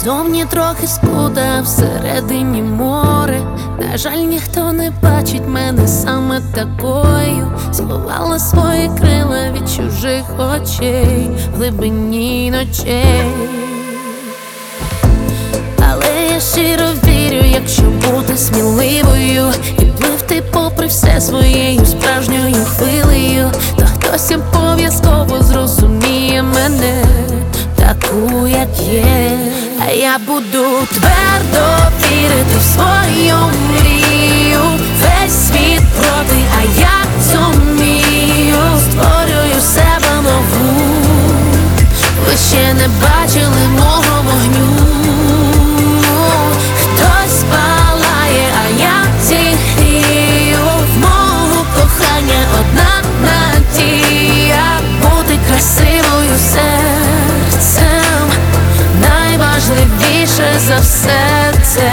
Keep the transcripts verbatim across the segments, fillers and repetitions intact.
Зовні трохи скуда, всередині море. На жаль, ніхто не бачить мене саме такою. Сховала свої крила від чужих очей в глибині ночей. Але я щиро вірю, якщо бути сміливою і пливти попри все своєю справжньою хвилею, то хтось обов'язково зрозуміє мене таку, як є. А я буду твердо вірити в свою мрію. Весь світ проти, а я зумію. Створюю себе нову. Ви ще не бачили мого вогню. Хтось палає, а я зігрію. В мого кохання одна надія бути красивою серцем. Найважливіше за все це.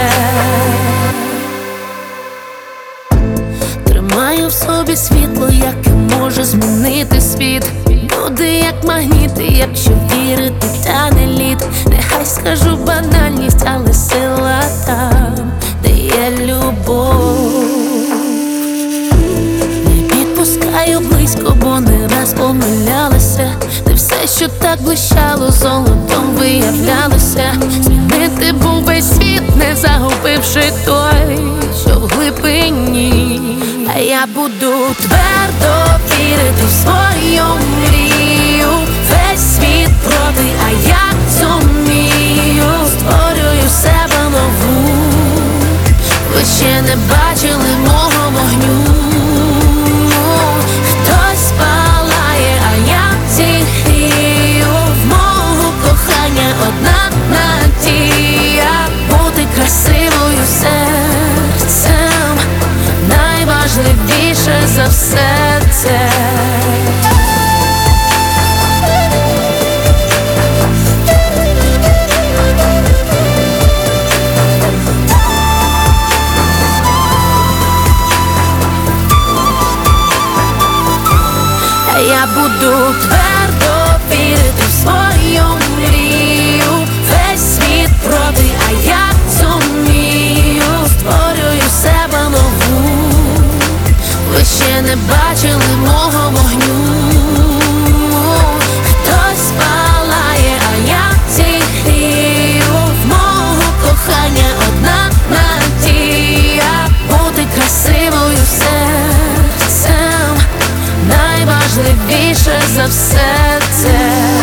Тримаю в собі світло, яке може змінити світ. Люди як магніти, якщо вірити, тане лід. Нехай скажу банальність, але сила там, де є любов. Не підпускаю близько, бо не раз помилялася. Не все, що так блищало, золотом виявлялося. Змінити був весь світ, не загубивши той, що в глибині. А я буду твердо вірити в свою мрію. Весь світ проти, а я зумію. Створюю себе нову. Ви ще не бачили мого вогню. Хтось палає, а я зігрію. В мого кохання одна надія бути красивою серцем. Найважливіше за все це. Я буду твердо вірити в свою мрію. Весь світ проти, а я зумію. Створюю себе нову. Ви ще не бачили мого вогню. Хтось палає, а я зігрію. В мого кохання одна надія бути красивою серцем. Найважливіше за все це.